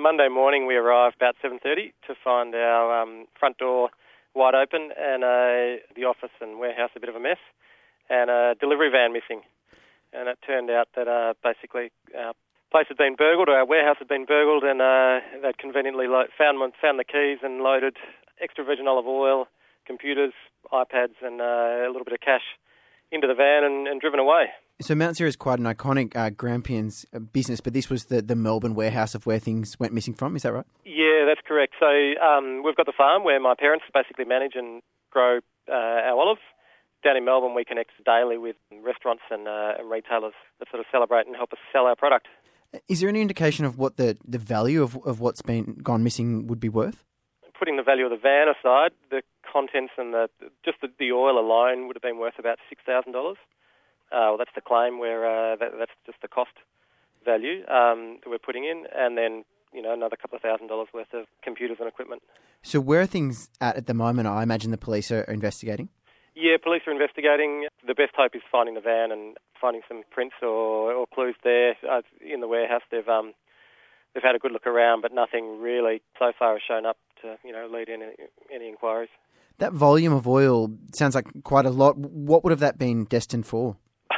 Monday morning we arrived about 7:30 to find our front door wide open and the office and warehouse a bit of a mess and a delivery van missing. And it turned out that basically our place had been burgled, or our warehouse had been burgled, and they'd conveniently found the keys and loaded extra virgin olive oil, computers, iPads and a little bit of cash into the van and driven away. So Mount Sarah is quite an iconic Grampians business, but this was the Melbourne warehouse of where things went missing from, is that right? Yeah, that's correct. So we've got the farm where my parents basically manage and grow our olives. Down in Melbourne, we connect daily with restaurants and retailers that sort of celebrate and help us sell our product. Is there any indication of what the value of what's gone missing would be worth? Putting the value of the van aside, the contents and the oil alone would have been worth about $6,000. Well, that's the claim. Where that's just the cost value that we're putting in, and then another couple of $1,000s worth of computers and equipment. So where are things at the moment? I imagine the police are investigating. Yeah, police are investigating. The best hope is finding the van and finding some prints or clues there. In the warehouse, they've had a good look around, but nothing really so far has shown up to lead in any inquiries. That volume of oil sounds like quite a lot. What would have that been destined for?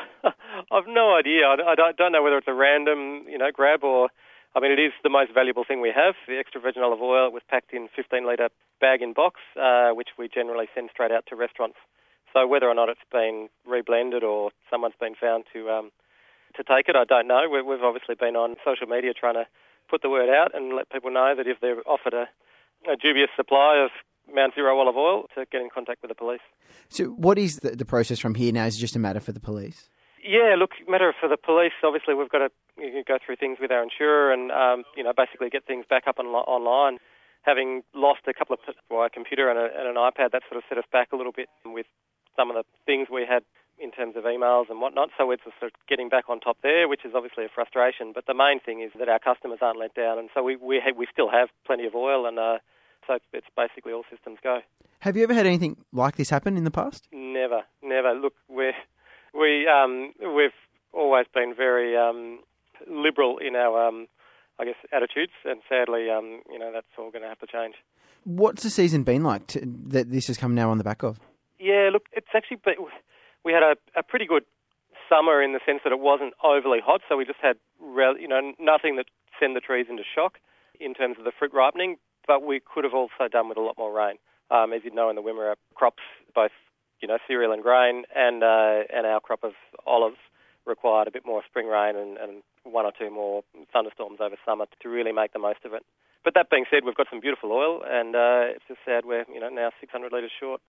I've no idea. I don't know whether it's a random grab or. I mean, it is the most valuable thing we have. The extra virgin olive oil was packed in 15-litre bag-in-box, which we generally send straight out to restaurants. So whether or not it's been reblended or someone's been found to take it, I don't know. We've obviously been on social media trying to put the word out and let people know that if they're offered a dubious supply of Mount Zero olive oil, to get in contact with the police. So what is the process from here now? Is it just a matter for the police? Yeah, look, matter for the police. Obviously, we've got to go through things with our insurer and basically get things back up online. Having lost a couple of a computer and an iPad, that sort of set us back a little bit with some of the things we had in terms of emails and whatnot. So we're sort of getting back on top there, which is obviously a frustration. But the main thing is that our customers aren't let down, and so we still have plenty of oil, and so it's basically all systems go. Have you ever had anything like this happen in the past? Never. Look, we've always been very liberal in our attitudes, and sadly, that's all going to have to change. What's the season been like that this has come now on the back of? Yeah, look, it's actually we had a pretty good summer in the sense that it wasn't overly hot, so we just had nothing that sent the trees into shock in terms of the fruit ripening, but we could have also done with a lot more rain. As you know, in the Wimmera crops, both cereal and grain, and our crop of olives required a bit more spring rain and one or two more thunderstorms over summer to really make the most of it. But that being said, we've got some beautiful oil, and it's just sad we're now 600 litres short.